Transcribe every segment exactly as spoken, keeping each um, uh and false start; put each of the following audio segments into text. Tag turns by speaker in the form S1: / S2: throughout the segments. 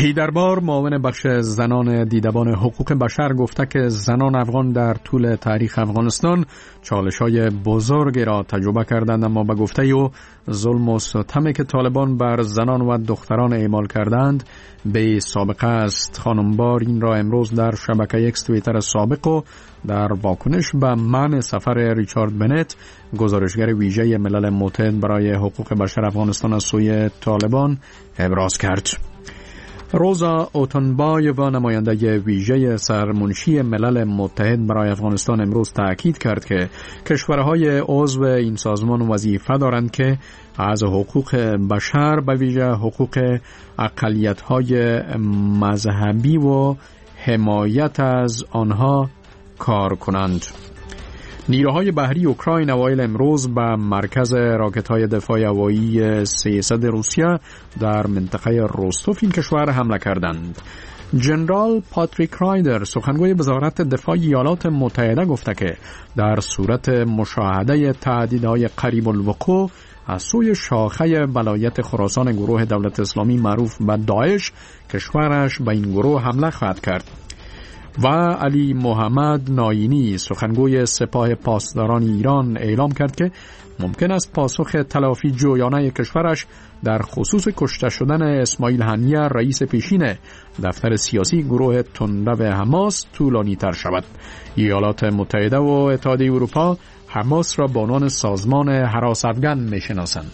S1: هیدربار معاون بخش زنان دیدبان حقوق بشر گفته که زنان افغان در طول تاریخ افغانستان چالش‌های بزرگی را تجربه کردند، اما به گفته او ظلم و ستمی که طالبان بر زنان و دختران اعمال کردند به سابقه است. خانمبار این را امروز در شبکه اکس توییتر سابق و در واکنش به منع سفر ریچارد بنت، گزارشگر ویژه ملل متحد برای حقوق بشر افغانستان از سوی طالبان ابراز کرد. روزا اوتنبایووا نماینده ویژه سرمنشی ملل متحد برای افغانستان امروز تأکید کرد که کشورهای عضو این سازمان وظیفه دارند که از حقوق بشر به ویژه حقوق اقلیت‌های مذهبی و حمایت از آنها کار کنند. نیروهای بحری اوکراین اوایل امروز به مرکز راکت‌های دفاع هوایی سیصد روسیه در منطقه روستوف این کشور حمله کردند. جنرال پاتریک رایدر سخنگوی وزارت دفاع ایالات متحده گفته که در صورت مشاهده تهدیدهای قریب الوقوع از سوی شاخه ولایت خراسان گروه دولت اسلامی معروف به داعش، کشورش به این گروه حمله خواهد کرد. و علی محمد ناینی سخنگوی سپاه پاسداران ایران اعلام کرد که ممکن است پاسخ تلافی جویانه کشورش در خصوص کشته شدن اسماعیل هنیه رئیس پیشین دفتر سیاسی گروه تندرو حماس طولانی تر شود. ایالات متحده و اتحادیه اروپا حماس را به عنوان سازمان هراس افکن می‌شناسند.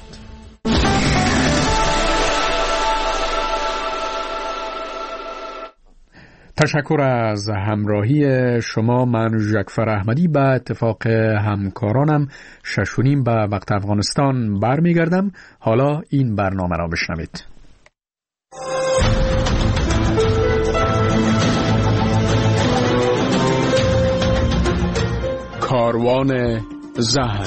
S1: تشکر از همراهی شما. من ژکفر احمدی به اتفاق همکارانم شش و نیم به وقت افغانستان برمیگردم. حالا این برنامه را بشنوید. کاروان زهر.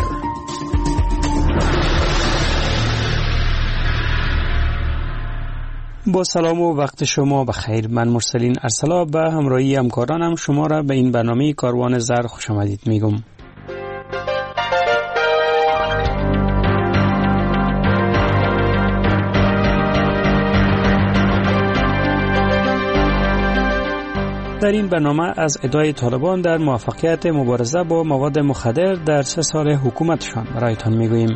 S2: با سلام و وقت شما بخیر. من مرسلین ارسلا به همراهی همکارانم شما را به این برنامه کاروان زهر خوش آمدید میگم. در این برنامه از ادعای طالبان در موفقیت مبارزه با مواد مخدر در سه سال حکومتشان برایتان میگوییم.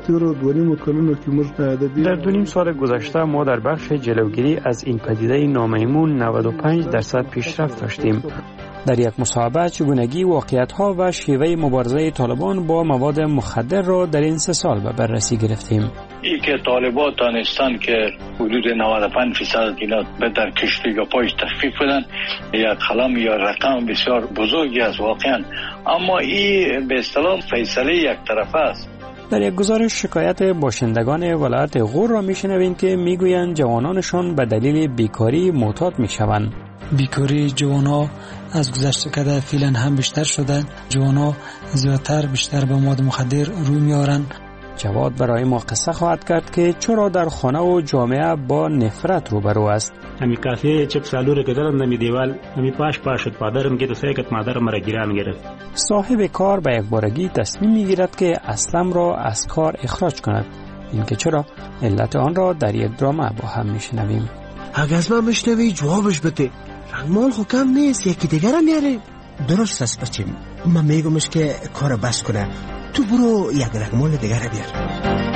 S2: در دو نیم سال گذشته ما در بخش جلوگیری از این پدیده نامیمون نود و پنج درصد پیشرفت داشتیم. در یک مصاحبه چگونگی واقعیت‌ها و شیوه مبارزه طالبان با مواد مخدر را در این سه سال به بررسی گرفتیم.
S3: ای که طالبان دانستان که حدود نود و پنج درصد اینا به در کشتی یا پایش تخفیف بدن، یک خلم یا رقم بسیار بزرگی است واقعا، اما این به اصطلاح فیصله یک طرفه است.
S2: در یک گزارش شکایت باشندگان ولایت غور را میشنویم که میگویند جوانانشان به دلیل بیکاری معتاد میشوند.
S4: بیکاری جوانا از گذشته کده فعلا هم بیشتر شده. جوانا زیادتر بیشتر به مواد مخدر روی میارن.
S2: جواد برای ما قصه خواهد کرد که چرا در خانه و جامعه با نفرت روبرو است.
S5: امی کافی چپ سالوره که دارم نمی دیوال نمی پاش پاشد پادرم که تو سیکت مادرم را گیران گرفت.
S2: صاحب کار به یک بارگی تصمیم میگیرد که اسلم را از کار اخراج کند. اینکه چرا علت آن را در یک درامه با هم میشنویم.
S6: اگه از من بشنوی جوابش بده. رنگمال خو کم نیست، یکی دیگر هم میاره. درست است بچیم، من میگمش که کار بس کنه، تو برو یک رنگمال دیگر بیار.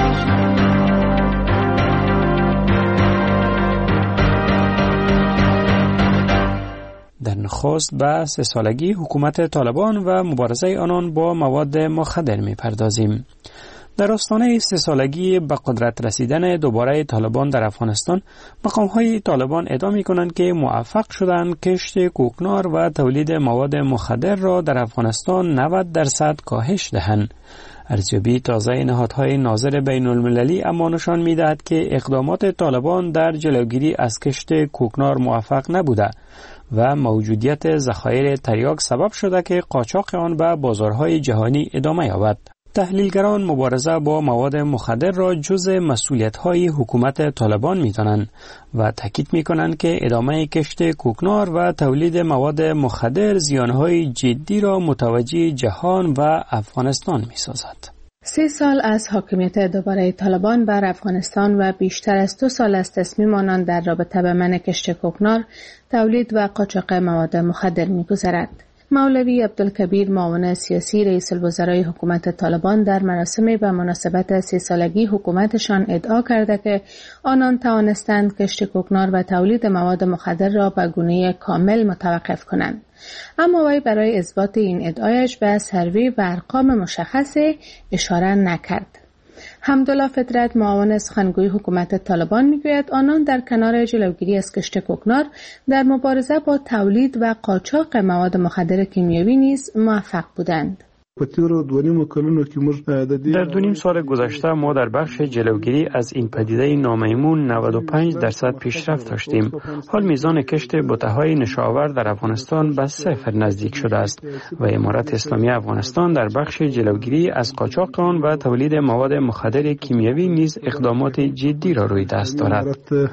S2: در نخست به سه سالگی حکومت طالبان و مبارزه آنان با مواد مخدر میپردازیم. در آستانه سه سالگی به قدرت رسیدن دوباره طالبان در افغانستان، مقام‌های طالبان ادعا می‌کنند که موفق شدند کشت کوکنار و تولید مواد مخدر را در افغانستان نود درصد کاهش دهند. ارزیابی تازه نهادهای ناظر بین المللی اما نشان می‌دهد که اقدامات طالبان در جلوگیری از کشت کوکنار موفق نبوده و موجودیت ذخایر تریاک سبب شده که قاچاق آن به بازارهای جهانی ادامه یابد. تحلیلگران مبارزه با مواد مخدر را جزء مسئولیت‌های حکومت طالبان می‌دانند و تاکید می‌کنند که ادامه کشت کوکنار و تولید مواد مخدر زیان‌های جدی را متوجه جهان و افغانستان می‌سازد.
S7: سه سال از حاکمیت دوباره طالبان بر افغانستان و بیشتر از دو سال از تصمیم آنان در رابطه به منع کشت کوکنار، تولید و قاچاق مواد مخدر می‌گذرد. مولوی عبدالکبیر معاون سیاسی رئیس الوزرای حکومت طالبان در مراسم به مناسبت سه سالگی حکومتشان ادعا کرده که آنان توانستند کشت کوکنار و تولید مواد مخدر را به گونه کامل متوقف کنند. اما وی برای اثبات این ادعایش به سروی و ارقام مشخص اشاره نکرد. حمدالله فطرت معاون سخنگوی حکومت طالبان میگوید آنان در کنار جلوگیری از کشت کوکنار در مبارزه با تولید و قاچاق مواد مخدر کیمیایی نیز موفق بودند.
S2: در دو نیم سال گذشته ما در بخش جلوگیری از این پدیده نامیمون نود و پنج درصد پیشرفت داشتیم. حال میزان کشت بته‌های نشاور در افغانستان به صفر نزدیک شده است و امارت اسلامی افغانستان در بخش جلوگیری از قاچاق آن و تولید مواد مخدر کیمیایی نیز اقدامات جدی را روی دست دارد.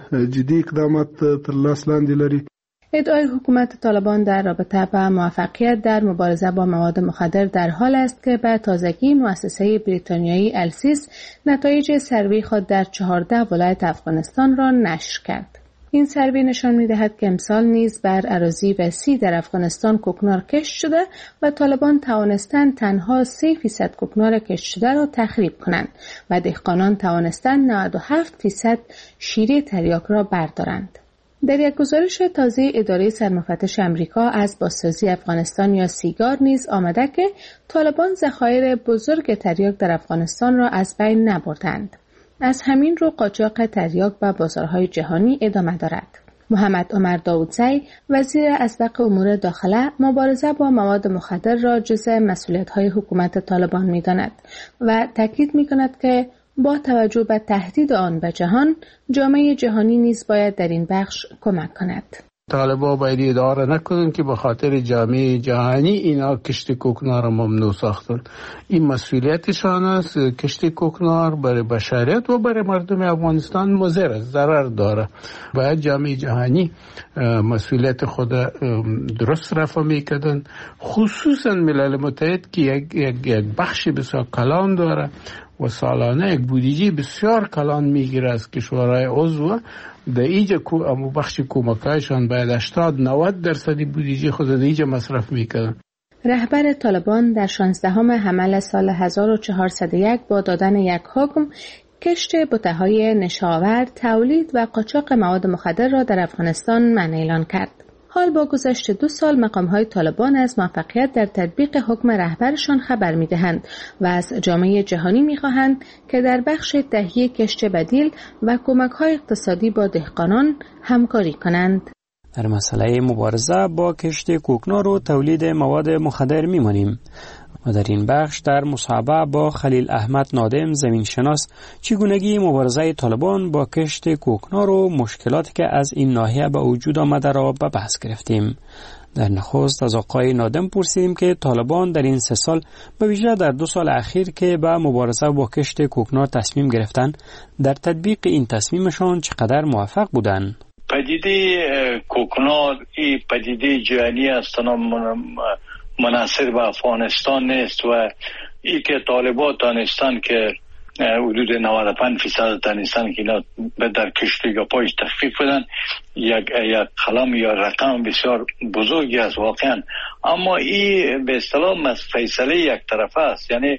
S7: ادعای حکومت طالبان در رابطه با موفقیت در مبارزه با مواد مخدر در حال است که به تازگی مؤسسه بریتانیایی السیس نتایج سروی خود در چهارده ولایت افغانستان را نشر کرد. این سروی نشان می‌دهد که امسال نیز بر اراضی وسیع در افغانستان کوکنار کشت شده و طالبان توانستند تنها سه درصد کوکنار کشت شده را تخریب کنند و دهقانان توانستند نود و هفت درصد شیره تریاک را بردارند. در یک گزارش تازه اداره سرمفتش امریکا از بازسازی افغانستان یا سیگار نیز آمده که طالبان ذخایر بزرگ تریاک در افغانستان را از بین نبردند. از همین رو قاچاق تریاک به بازارهای جهانی ادامه دارد. محمد عمر داودزی وزیر اسبق امور داخله مبارزه با مواد مخدر را جزء مسئولیت‌های حکومت طالبان می‌داند و تاکید می‌کند که با توجه به تهدید آن به جهان، جامعه جهانی نیز باید در این بخش کمک کند.
S8: طالبان باید اداره نکنند که به خاطر جامعه جهانی اینا کشت کوکنار را ممنوع ساختن. این مسئولیتشان است. کشت کوکنار برای بشریت و برای مردم افغانستان مضر است، ضرر داره. باید جامعه جهانی مسئولیت خود درست رفع میکردن، خصوصا ملل متحد که یک, یک, یک بخش بسیار کلان داره و سالانه یک بودجه بسیار کلان میگیره از کشورهای عضو. در اینجا امو بخش کمکایشان باید هشتاد نود درصدی بودجه خود در اینجا مصرف میکنن.
S7: رهبر طالبان در شانزدهم حمل سال هزار و چهارصد و یک با دادن یک حکم کشت بته‌های نشاور، تولید و قاچاق مواد مخدر را در افغانستان منع اعلان کرد. حال با گذشت دو سال مقام‌های طالبان از موفقیت در تطبیق حکم رهبرشان خبر می‌دهند و از جامعه جهانی می‌خواهند که در بخش تهیه کشت بدیل و کمک‌های اقتصادی با دهقانان همکاری کنند.
S2: در مسئله مبارزه با کشت کوکنار و تولید مواد مخدر می‌مانیم و در این بخش در مصاحبه با خلیل احمد نادم زمینشناس چگونگی مبارزه طالبان با کشت کوکنار و مشکلاتی که از این ناحیه به وجود آمده را به بحث گرفتیم. در نخست از آقای نادم پرسیدیم که طالبان در این سه سال به ویژه در دو سال اخیر که به مبارزه با کشت کوکنار تصمیم گرفتند، در تطبیق این تصمیمشان چقدر موفق بودند؟
S3: پدیده کوکنار این پدیده جهانی است، منحصر به افغانستان نیست و ای که طالبان دانستان که حدود نود و پنج درصد دانستان که اینا در کشت یا پایش تخفیف بدن، یک یک کلام یا رقم بسیار بزرگی است واقعا. اما این به اصطلاح فیصله یک طرفه است، یعنی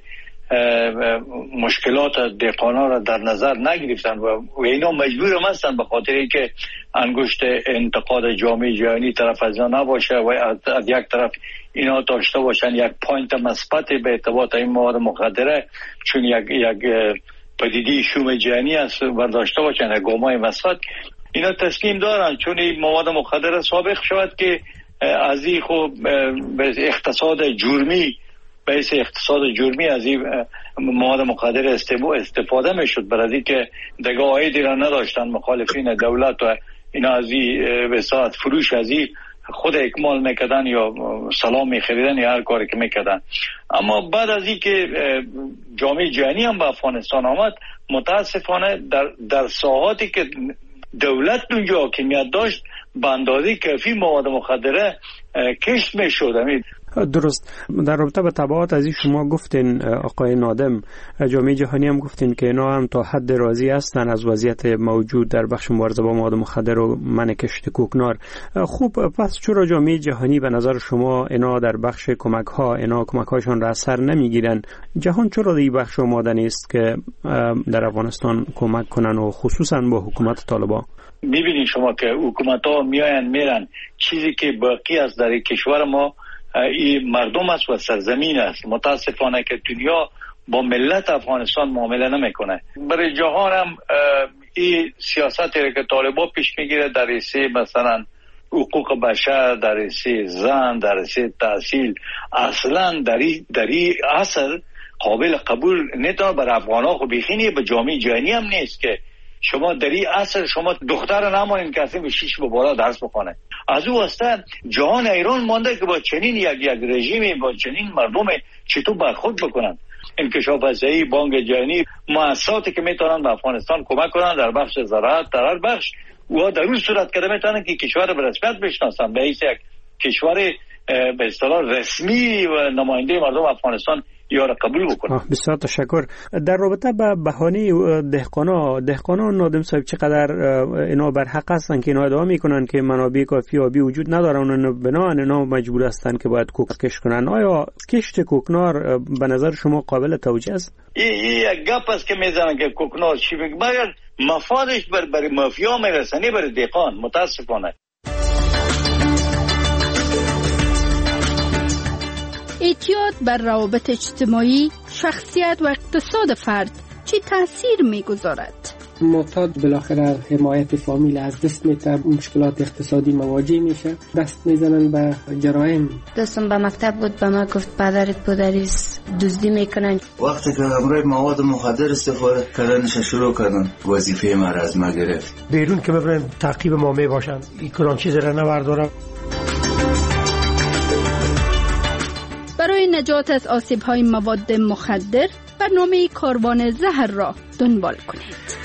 S3: مشکلات دهقانا را در نظر نگرفتن و اینا مجبور هم هستن به خاطر اینکه انگشت انتقاد جامعه جهانی طرف از اینا نباشه و از یک طرف اینا داشته باشن یک پوینت مثبت به ارتباط این مواد مخدره، چون یک یک پدیده شوم جهانی است و داشته باشن یک گامای مثبت. اینا تصمیم دارن چون این مواد مخدره سابق شود که از این خب به اقتصاد جرمی به اساس اقتصاد جرمی از این مواد مخدر استفاده میشد، برای اینکه دیگه عایدی را نداشتن مخالفین دولت و اینا از این به ساعت فروش از این خود اکمال میکردن یا سلام میخریدن یا هر کاری که میکردن. اما بعد از این که جامعه جهانی هم به افغانستان آمد، متاسفانه در در ساحاتی که دولت اونجا حاکمیت داشت به اندازه کافی مواد مخدره کشت میشد.
S2: درست. در رابطه با تبعات از شما گفتین آقای نادم، جامعه جهانی هم گفتین که اینا هم تا حد راضی هستن از وضعیت موجود در بخش مبارزه با مواد مخدر و منع کشت کوکنار. خوب، پس چرا جامعه جهانی به نظر شما اینا در بخش کمک ها اینا کمک هاشون را اثر نمیگیرن؟ جهان چرا در این بخش آماده نیست که در افغانستان کمک کنن و خصوصا با حکومت طالبان؟
S3: میبینید شما که حکومت ها میاین میرن، چیزی که باقی از در کشور ما این مردم است و سرزمین است. متاسفانه که دنیا با ملت افغانستان معامله نمیکنه. برای جهان هم این سیاستی که طالبان پیش میگیره در حیث مثلا حقوق بشر، در حیث زن، در حیث تحصیل، اصلا در این عصر قابل قبول نیست. برای افغان ها خب بیخینی به جامعه جهانی هم نیست که شما در این عصر شما دختر نمانین کسی به شیش به بالا درس بخونه. از او واسطه جهان ایران مانده که با چنین یک یک رژیمی، با چنین مردم چطور برخورد بکنن. انکشاف فضایی، بانک جهانی، مؤسساتی که میتونن به افغانستان کمک کنن در بخش زراعت، در هر بخش، و در اون صورت که میتونن که کشور به رسمیت بشناسن، به حیث یک کشور به اصطلاح رسمی و نماینده مردم افغانستان یا را قبول بکنن.
S2: بسیار تشکر. در رابطه با بهانه دهقانا دهقانا نادم صاحب چقدر اینا بر حق هستن که اینا ادعا میکنن که منابع کافی آبی وجود ندارن و بنابراین اینا مجبور هستن که باید کوک کش کنن؟ آیا کشت کوکنار به نظر شما قابل توجیه است؟
S3: این یک گپ است که میزنن که کوکنار چی میگه، مگر مفادش بر برای مافیا میرسنی برای دهقان. متاسفانه
S9: اعتیاد بر روابط اجتماعی، شخصیت و اقتصاد فرد چی تاثیر میگذارد؟
S10: معتاد بالاخره حمایت فامیل از دست میده، مشکلات اقتصادی مواجه میشه، دست میزنن به جرایم.
S11: دوستم به مکتب بود، به ما گفت پدرت پدریس دزدی میکنن.
S12: وقتی که همراه مواد مخدر استفاده کردنش شروع کردن، وظیفه ما را از ما گرفت.
S6: بیرون که ببینن تعقیب ما میباشن، این کلان چیز را نبردارم.
S9: برای نجات از آسیب‌های مواد مخدر برنامه کاروان زهر را دنبال کنید.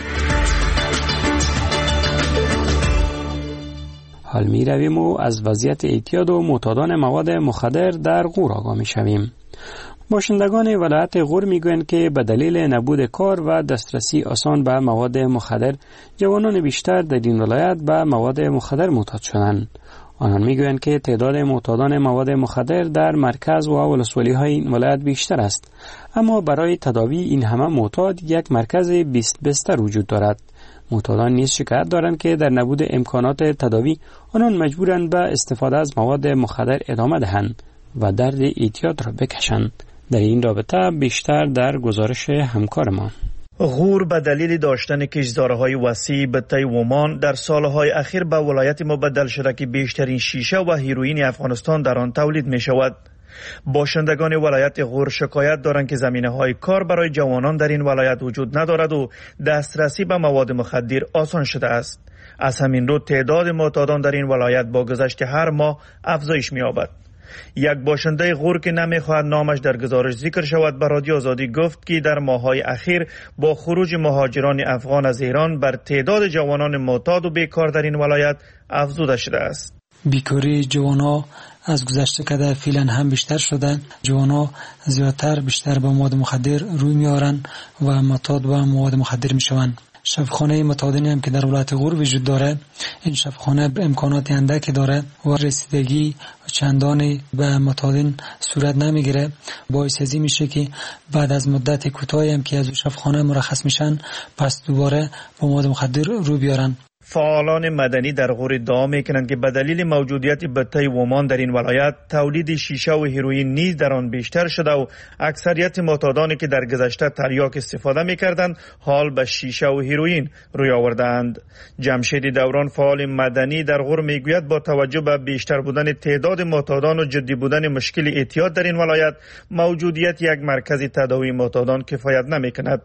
S2: حال می رویم و از وضعیت اعتیاد و معتادان مواد مخدر در غور آگاه می شویم. باشندگان ولایت غور می گویند که به دلیل نبود کار و دسترسی آسان به مواد مخدر، جوانان بیشتر در این ولایت به مواد مخدر معتاد شدند. آنان میگویند که تعداد معتادان مواد مخدر در مرکز و ولسوالی های این ولایت بیشتر است، اما برای تداوی این همه معتاد یک مرکز بیست بستر وجود دارد. معتادان نیز شکایت دارند که در نبود امکانات تداوی آنان مجبورند به استفاده از مواد مخدر ادامه دهند و درد اعتیاد را بکشند. در این رابطه بیشتر در گزارش همکارمان.
S13: غور به دلیل داشتن کشتزارهای وسیع به طی ومان در سالهای اخیر به ولایت مبدل شده که بیشترین شیشه و هیروئین افغانستان در آن تولید می شود. باشندگان ولایت غور شکایت دارند که زمینه‌های کار برای جوانان در این ولایت وجود ندارد و دسترسی به مواد مخدر آسان شده است. از همین رو تعداد معتادان در این ولایت با گذشت هر ماه افزایش می‌یابد. یک باشنده غور که نمیخواهد نامش در گزارش ذکر شود به رادیو آزادی گفت که در ماه‌های اخیر با خروج مهاجران افغان از ایران بر تعداد جوانان معتاد و بیکار در این ولایت افزوده شده است.
S4: بیکاری جوانان از گذشته که فعلا هم بیشتر شده. جوانان زیادتر بیشتر به مواد مخدر روی میارن و معتاد و مواد مخدر میشوند. شفاخانه معتادین هم که در ولایت غور وجود داره، این شفاخانه امکانات اندکی داره و رسیدگی چندانی به معتادین صورت نمیگیره. باعث ازی میشه که بعد از مدت کوتاهی هم که از شفاخانه مرخص میشن پس دوباره با مواد مخدر رو بیارن.
S13: فعالان مدنی در غور ادعا میکنند که به دلیل موجودیت بطه ومان در این ولایت تولید شیشه و هیروئین نیز در آن بیشتر شده و اکثریت معتادانی که در گذشته تریاک استفاده میکردند حال به شیشه و هیروئین روی آوردند. جمشید دوران فعال مدنی در غور میگوید با توجه به بیشتر بودن تعداد معتادان و جدی بودن مشکل اعتیاد در این ولایت، موجودیت یک مرکز تداوی معتادان کفایت نمیکند.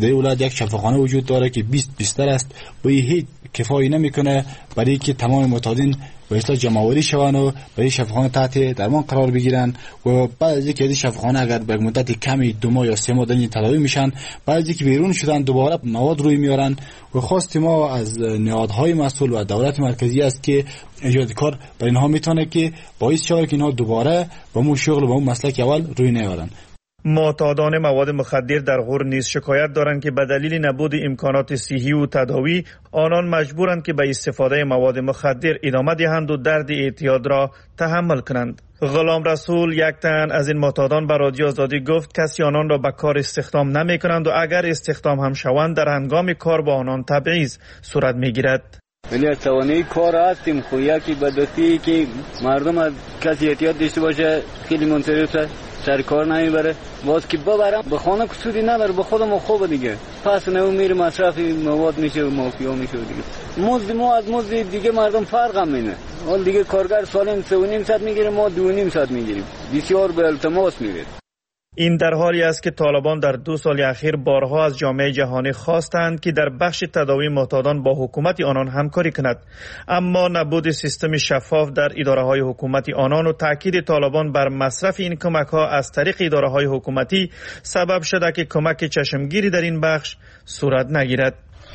S14: در ولایت یک شفاخانه وجود داره که بیست بیستر است و هیچ کفایی نمیکنه برای که تمام معتادین به اصطلاح جمع‌آوری شوند و برای شفاخانه تحت درمان قرار بگیرن و بعد از اینکه شفاخانه اگر به مدت کمی دو ماه یا سه ماه دنی تداوی میشن، بعد از اینکه بیرون شدن دوباره مواد روی میارن و خواست ما از نهادهای مسئول و دولت مرکزی است که ایجاد کار برای اینها میتونه که باعث شود که اینها دوباره با اون شغل و اون مسلک اول روی نیارن.
S13: معتادان مواد مخدر در غور نیز شکایت دارند که به دلیل نبود امکانات صحی و تداوی آنان مجبورند که به استفاده مواد مخدر ادامه دهند و درد اعتیاد را تحمل کنند. غلام رسول یک تن از این معتادان به رادیو آزادی گفت کسی آنان را به کار استخدام نمی کنند و اگر استخدام هم شوند در هنگام کار با آنان تبعیض صورت می گیرد.
S15: ولی از توانایی کار هستیم خو یکی بدبختی که مردم از کسی احتیاط داشته باشه خیلی منصرفه سر کار نمیبره، باز که ببرم به خانه کسودی نبره به خودم خوبه دیگه، پس نو میره مصرف مواد میشه و مافیا میشه دیگه. مزد ما از مزد دیگه مردم فرق هم اینه، حال دیگه کارگر سالم سه و نیم ساعت میگیره ما دو و نیم ساعت میگیریم، بسیار به التماس میره.
S13: این در حالی است که طالبان در دو سال اخیر بارها از جامعه جهانی خواستند که در بخش تداوی معتادان با حکومت آنان همکاری کند، اما نبود سیستم شفاف در اداره های حکومتی آنان و تاکید طالبان بر مصرف این کمک ها از طریق اداره های حکومتی سبب شده که کمک چشمگیری در این بخش صورت نگیرد.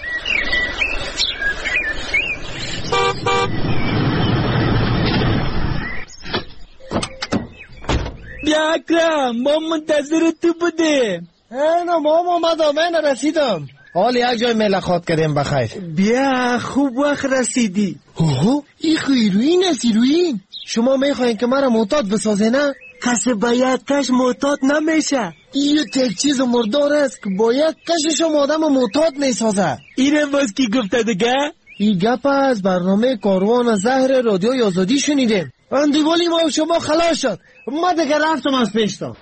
S16: بیا اکرم ما منتظر تو بودیم.
S6: اینا ما اومدم من رسیدم، حال یک جای ملاقات کردیم بخیر. بیا خوب وقت رسیدی. اوه این هیروین است. هیروین شما میخواین که مرا معتاد بسازه نه؟ کسی با یک کش معتاد نمیشه، این یک چیز مردار است که با یک کشش آدم معتاد میسازه.
S16: اینه باز کی گفته دیگه؟
S6: این گپ از برنامه کاروان زهر رادیوی آزادی شنیدیم. اندیوالی ما شما خلاص شد، ما دیگه رفتم از پیشتا.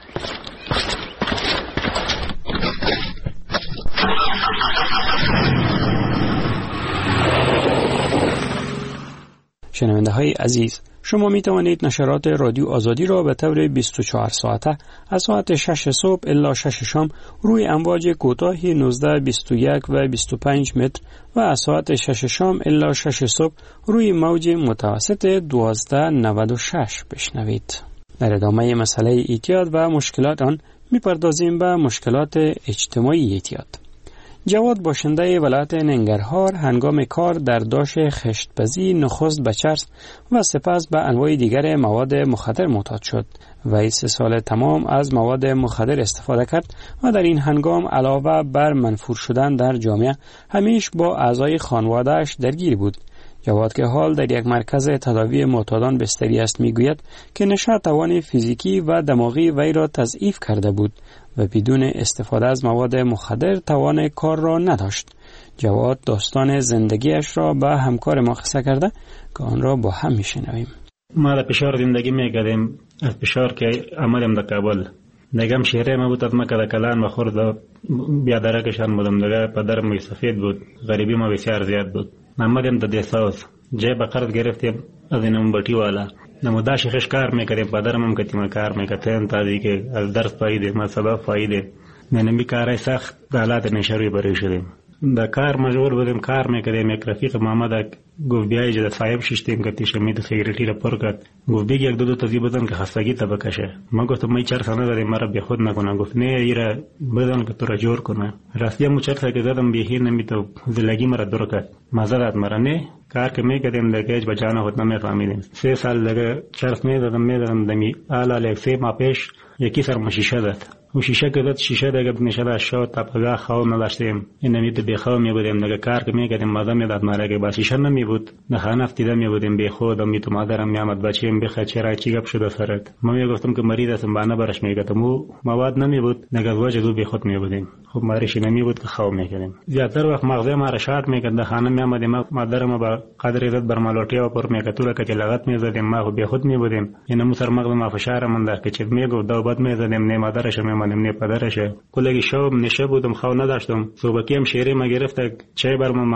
S2: شنونده های عزیز، شما می توانید نشرات رادیو آزادی را به طور بیست و چهار ساعته از ساعت شش صبح الی شش شام روی امواج کوتاه نوزده بیست و یک و بیست و پنج متر و از ساعت شش شام الی شش صبح روی موج متوسط دوازده نود و شش بشنوید. در ادامه مسئله اعتیاد و مشکلات آن می پردازیم به مشکلات اجتماعی اعتیاد. جواد باشنده ولایت ننگرهار هنگام کار در داش خشتبزی نخست به چرس و سپس به انواع دیگر مواد مخدر معتاد شد و سه سال تمام از مواد مخدر استفاده کرد و در این هنگام علاوه بر منفور شدن در جامعه همیش با اعضای خانواده‌اش درگیر بود. جواد که حال در یک مرکز تداوی معتادان بستری است میگوید که نشه توان فیزیکی و دماغی وی را تضعیف کرده بود و بدون استفاده از مواد مخدر توان کار را نداشت. جواد داستان زندگیش را به همکار ما قصه کرده که آن را با هم میشنویم.
S5: ما در فشار زندگی میکردیم، از فشار که آمدیم در کابل نگم شهره ما بود، از ما که در کلان و خورد بیا درکشان بودم دیگه، پدرم سفید بود، غریبی ما بسیار زیاد بود. آمدیم در دیساوس جای به قرض گرفتیم از این بطی والا نمودا شخص کار میکردیم، پدرم هم کتیم کار میکردیم تا دیگه از درس فایده ما سبب فایده نمی کارای سخت حالات نشروی برای شدیم. در کار مجبور بودیم کار میکردیم. یک رفیق محمد گفت بیایی جدا صاحب ششتیم کتی شمید سیگریتی را پر کرد، گفت بیگ یک دو دو تازی بدن که خستگی تا بکشه. من گفتم ما چهار سانه داریم مرا بی خود نکنه. گفت نه ایرا بدن که تو را جور کنه. راستی هم چهار ساعت زدم بیهی نمیتو زلگی مرا دور کرد مزدت مرا نه کار که میکردیم دیگه با جان خود نمیفهمیدیم. سه سال دیگه چرس میدادم میدادم دمی آلا لیک سه ما پیش یکی سر مشیشه داد و شیشه که داد شیشه دیگه نشده شد تا پگاه خواب نداشتیم. این نمید بی خواب می بودیم دیگه کار که میکردیم مادر میداد مرا که با شیشه نمی بود نه خانه افتیده می بودیم بی خود و می تو مادرم میامد بچیم بخه چرا چی گپ شده سرت. ما میگفتم که مریض هستم بانه برش میگفتم و مواد نمی بود دیگه وجه دو بی خود می بودیم. خب ماریش نمی بود که خواب میکردیم. زیاتر وقت مغزه ما را شاد میکرد. خانه میامدیم مادرم با قدر عزت بر مالوٹی و پر میکتوره که لغت میزدیم ما بی خود می بودیم. این مو سر مغز ما فشار من در که چه میگفت دو بعد میزدیم نه مادرش میمانیم نه پدرش. کلگی شب نشه بودم خواب نداشتم. صبحی هم شیری ما گرفت چای برم من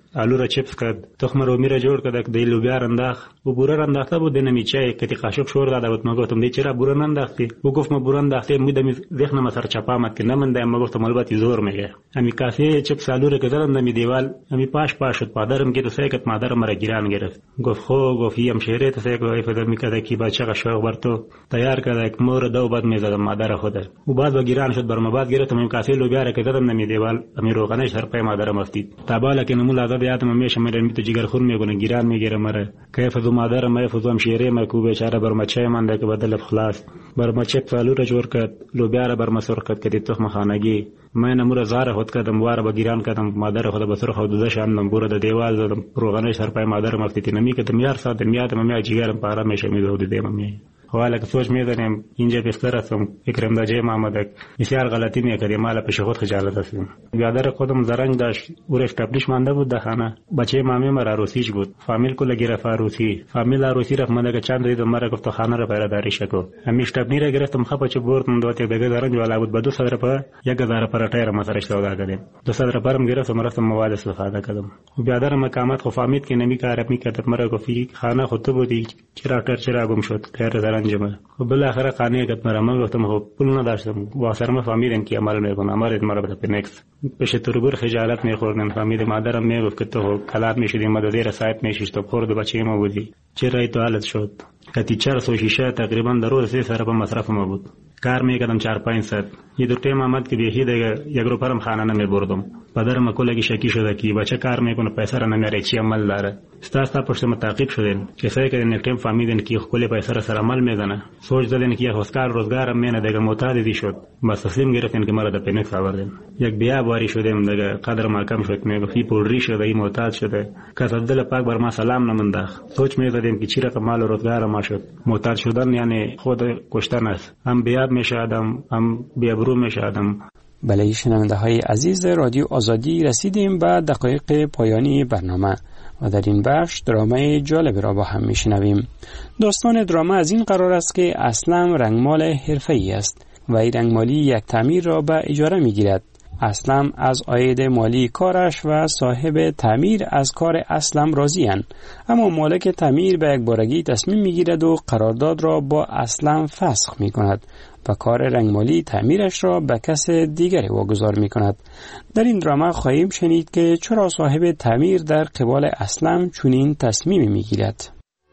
S5: آلو را چپس کرد، تخم رومی را جور کرد، دی لوبیا انداخت و بوره را انداخته بود. دنمی چای کتی قاشق شور داده بود. ما گفتم دی چرا بوره ننداختی؟ او گفت ما بوره انداختیم، میدم ذهنم سر چپا آمد که نمندم. ما گفتم البته زور میگه. امی کاسه چپس آلو را که زدم دمی دیوال، امی پاش پاش شد. پدرم گفت سیکت مادرم را گیران گرفت. گفت خو گفت یم شهره تو سیک وای فدر میکرد کی بچه کا شوق بر تو تیار کرد. مور دو بعد میزدم مادر خود و بعد با گیران شد. بر ما بعد گرفتم امی کاسه لوبیا را که زدم دمی دیوال، امی روغنش سر پای مادرم افتید. تابالا که نمول آزاد یادم میشه میره می تو جگر خون میگونه گیران میگیره مره. کیف دو مادرم ما فزوم شیره ما کو بیچاره بر مچه مانده که بدل خلاص بر مچه فالو را جور کرد. لوبیا را بر مسور کرد که تخم خانگی ما نمور زار خود کردم واره با گیران کردم. مادر خود بسر خود دوزش اندم بوره د دیوال زدم روغنش سر پای مادرم افتید. نمی که تمیار ساعت میادم می جگرم پارا میشه میدود دیم می حواله که سوچ میزنیم اینجا بستر هستم اکرم دا جای محمدک بسیار غلطی میکردیم. مالا پیش خود خجالت هستیم. بیادر خودم زرنگ داشت اورش تبلیش مانده بود در خانه. بچه مامی مرا عروسیش بود. فامیل کو لگی رفت عروسی. فامیل عروسی رفت منده که چند دیدم مرا گفت خانه را پیراداری شکو. همیش تبنی را گرفتم خپا چه بردم دوت یک دیگه زرنج والا بود. با دو صدر پا یک هزار پراتای را مسرش سودا کردیم. دو صدر پرم گرفتم رفتم مواد استفاده کردم. بیادر مقامات خو فامید که نمی کار میکرد. مرا گفت خانه خود تو بودی چرا تر چرا گم شد خیر زرنج ما. و بالاخره خانه گت مرا من گفتم خب پول نداشتم. واسرم فهمیدم که عمل میکنم. امر مرا به پنکس پیش تربور خجالت میخوردم. فهمید مادرم میگفت که تو کلاب میشدی مددیر سایت میشیش تو خورد بچه ما بودی. چرا تو حالت شد؟ کتی چهارصد شیشه تقریبا در روز سه سر په مصرف ما بود. کار میکردم چهار پنج ساعت. یه دو تیم آمد که بیخی دیگه یک رو پرم خانه نمیبردم. پدرم کلگی شکی شده که بچه کار میکنه پیسه را نمیاره چی عمل داره. ستا ستا پشت ما تعقیب شدین. کسایی که یک تیم فهمیدن که کلی پیسه را سر عمل میزنه. سوچ دادن که یک خودکار روزگار مینه دیگه معتاد شد. بس تسلیم گرفتن که مرا د پنیکس آوردن. یک بیا باری شدیم دیگه قدر ما کم شد. میگفتی پولری شده ای معتاد شده. کس دل پاک بر ما سلام نمنداخ. سوچ میزدیم که چی رقم مال و روزگار ما شد. معتاد شدن یعنی خود کشتن است. هم بیاب میشه آدم هم بیابرو میشه آدم.
S2: بله شنونده های عزیز رادیو آزادی رسیدیم به دقایق پایانی برنامه و در این بخش درامای جالب را با هم میشنویم. داستان دراما از این قرار است که اسلم رنگمال حرفه‌ای است و این رنگمالی یک تعمیر را به اجاره میگیرد. اسلم از عاید مالی کارش و صاحب تعمیر از کار اسلم راضی اند، اما مالک تعمیر به یک بارگی تصمیم میگیرد و قرارداد را با اسلم فسخ می کند و کار رنگمالی تعمیرش را به کس دیگری واگذار می کند. در این دراما خواهیم شنید که چرا صاحب تعمیر در قبال اسلم چنین تصمیمی می گیرد.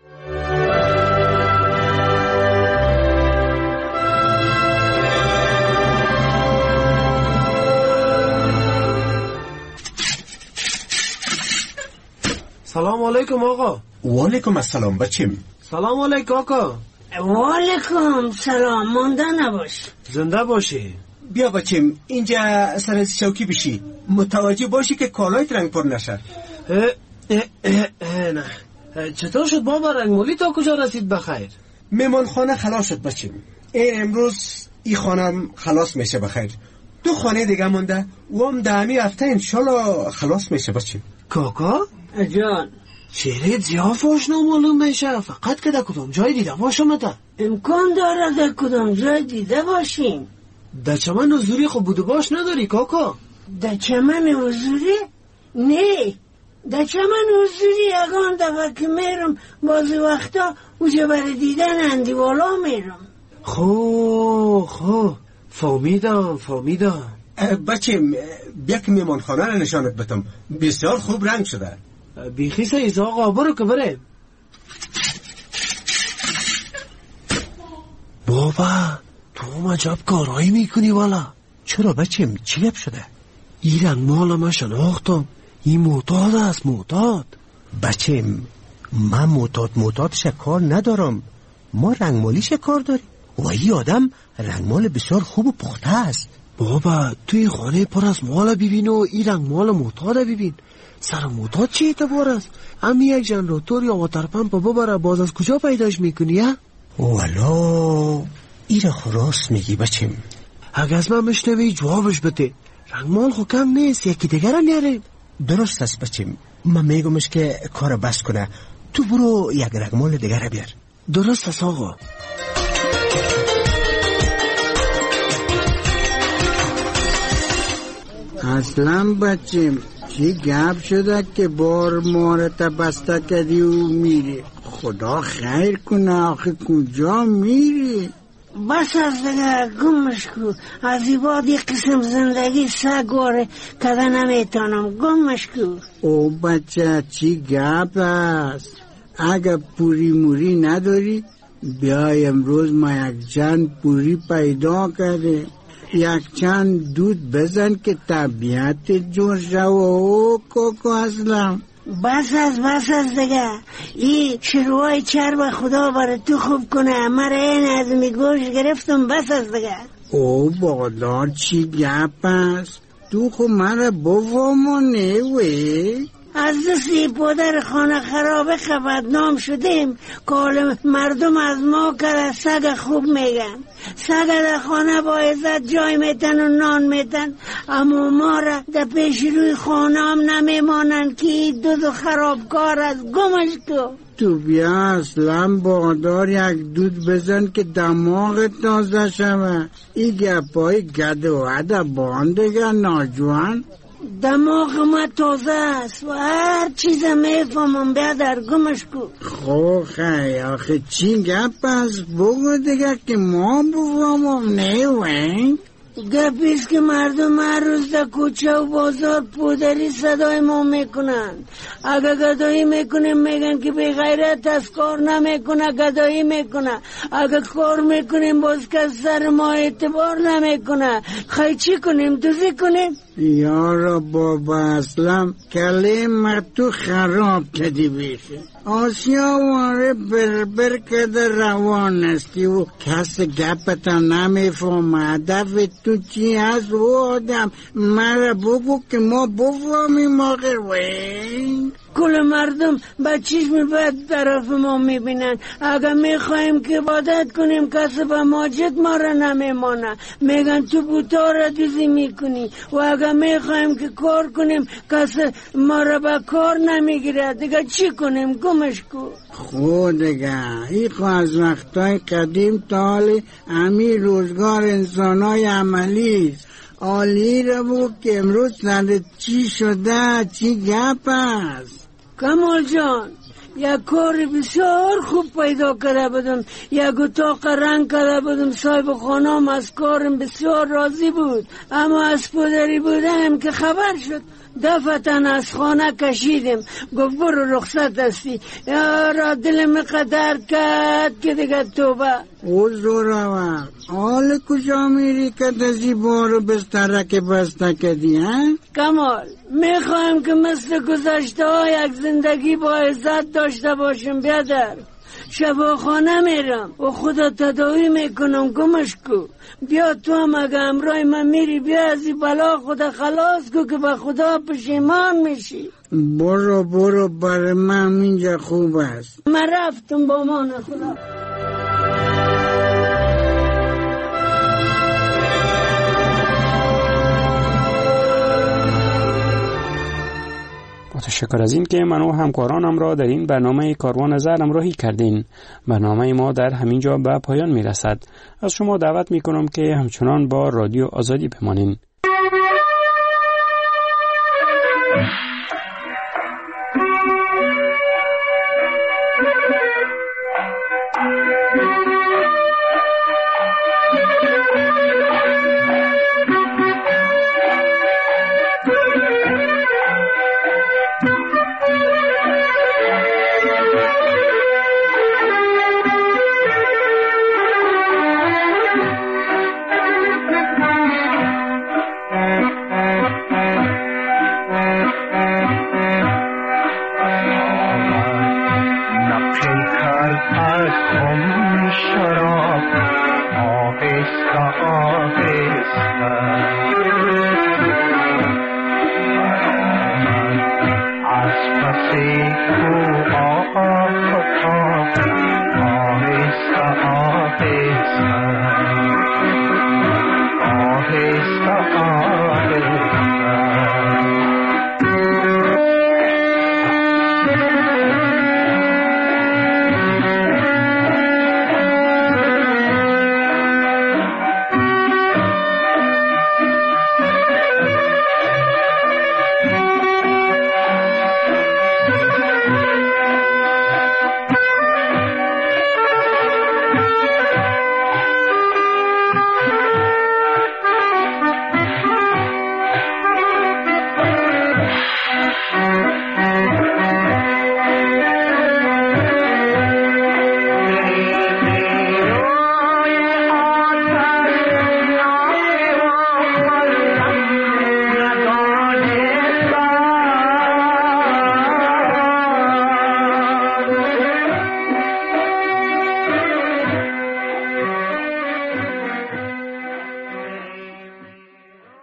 S6: سلام علیکم آقا.
S17: و علیکم السلام بچیم.
S6: سلام علیکم آقا.
S18: و علیکم سلام. مانده نباش.
S6: زنده باشی.
S17: بیا بچیم اینجا سر چوکی بشی. متوجه باشی که کالایت رنگ پر نشه.
S6: اه اه اه اه نه. چطور شد بابا رنگمالی تا کجا رسید بخیر؟
S17: میمان خانه خلاص شد بچیم. این امروز این خانم خلاص میشه بخیر. دو خانه دیگه مونده و هم دهمی هفته انشالله خلاص میشه بچیم.
S6: کاکا؟
S18: جان
S6: چهره زیاف آشنا معلوم میشه، فقط که در کدام جای دیده باشم تا
S18: امکان داره در کدام جای دیده باشیم.
S6: در چمن حضوری خب بودو باش نداری کاکا؟
S18: در چمن حضوری؟ نه در چمن حضوری یگان دفعه که میرم بعضی وقتا اوجه برای دیدن اندیوالا میرم.
S6: خو خو فهمیدم فهمیدم.
S17: بچیم بیا که میمان خانه رو نشانت بدم، بسیار خوب رنگ شده.
S6: بیخی سایز آقا برو که بره. بابا تو مجب کارایی میکنی والا.
S17: چرا بچیم چی گپ شده؟
S6: این رنگ مال ما شناختم، این معتاد است معتاد.
S17: بچیم من معتاد معتادش کار ندارم، ما رنگمالیش کار داریم و این آدم رنگمال بسیار خوب و پخته است.
S6: بابا توی خانه پر از مال ببین و این رنگ مال معتاد ببین. سر معتاد چه اعتبار است؟ امی یک جنراتور یا واتر پمپ ببره باز از کجا پیداش میکنی ها؟
S17: والا ایره خراس میگی بچیم.
S6: اگه از من مشنوی جوابش بده. رنگمال خو کم نیست، یکی دیگر نیاریم.
S17: درست است بچیم، من میگمش که کار بس کنه، تو برو یک رنگمال دیگر بیار.
S6: درست است آقا.
S19: اصلا بچیم چی گپ شده که بار مارت بسته کردی و میری؟ خدا خیر کنه، آخه کجا میری؟
S18: بس از دیگه گمش کو. از این بعد یک قسم زندگی سگواره کده نمیتونم. گمش کو.
S19: او بچه چی گپ است؟ اگه پوری موری نداری بیای امروز ما یک چند پوری پیدا کرده، یک چند دود بزن که طبیعت جور شو. او کوکو اصلا
S18: بس از بس از دیگه. این شروعای چرب خدا برای تو خوب کنه. مرا این از می گوش گرفتم. بس از دیگه.
S19: او بادار چی گپ است؟ تو خو مرا بفهمونه وی؟
S18: از دستی پدر خانه خرابه خبرنام شدیم. کال مردم از ما که سگ خوب میگن. سگ در خانه با عزت جای میتن و نان میتن، اما ما را در پیش روی خانه هم نمیمانن که دود و خرابکار از. گمش کو.
S19: تو بیا اصلا بادار یک دود بزن که دماغ تازه شوه. این گپای گد و عده باندگه ناجوان.
S18: دماغ ما تازه است و هر چیز میفهمم. بیادر گمش کو.
S19: خو خی آخه چی گپ است؟ بگو دیگه که ما بفهمم. نه وین
S18: گپیست که مردم هر روز در کوچه و بازار پودری صدای ما میکنن. اگه گدایی میکنیم میگن که بی غیرت از کار نمیکنه، گدایی میکنه. اگه کار میکنیم باز که سر ما اعتبار نمیکنه. خیلی چی کنیم؟ دوزی کنیم؟
S19: یارا بابا اسلام کلمه تو خراب کردی بیخی. آسیا واره بربر کده روان استی و کس گپتا نمیفهم. هدف تو چی هست و آدم؟ مرا بگو که ما بفهمیم آخر. وین
S18: کل مردم با چشم بد طرف ما میبینن. اگه میخوایم که عبادت کنیم کسی به ماجد ما را نمیمانه. میگن تو بوتا را دوزی میکنی. و اگه میخوایم که کار کنیم کسی ما را به کار نمیگیره. دیگه چی کنیم؟ گمش کو.
S19: خود دیگه ای خو از وقتای قدیم تا حال امی روزگار انسانای عملی عالی را بود که امروز سر چی شده؟ چی گپ است؟
S18: کمال جان یک کار بسیار خوب پیدا کرده بودم. یک اتاق رنگ کرده بودم. صاحب خانم از کارم بسیار راضی بود، اما از پدری بودم که خبر شد دفتن از خانه کشیدیم. گفت برو رخصت هستی. یارا دلم قدر کرد که دیگه توبه.
S19: او زورا حال کجا میری که دزی بارو بستره بسته کردی ها؟
S18: کمال میخوایم که مثل گذشته ها یک زندگی با عزت داشته باشیم. بیادر شفاخانه میرم و خدا تداوی میکنم. گمش کو. بیا تو هم اگه امرای من میری بیا از این بلا خدا خلاص کو که به خدا پشیمان میشی.
S19: برو برو بر من اینجا خوب است.
S18: من رفتم با مان خدا.
S2: تشکر از این که من و همکارانم را در این برنامه کاروان زر همراهی کردین. برنامه ما در همین جا به پایان می رسد. از شما دعوت می کنم که همچنان با رادیو آزادی بمانین.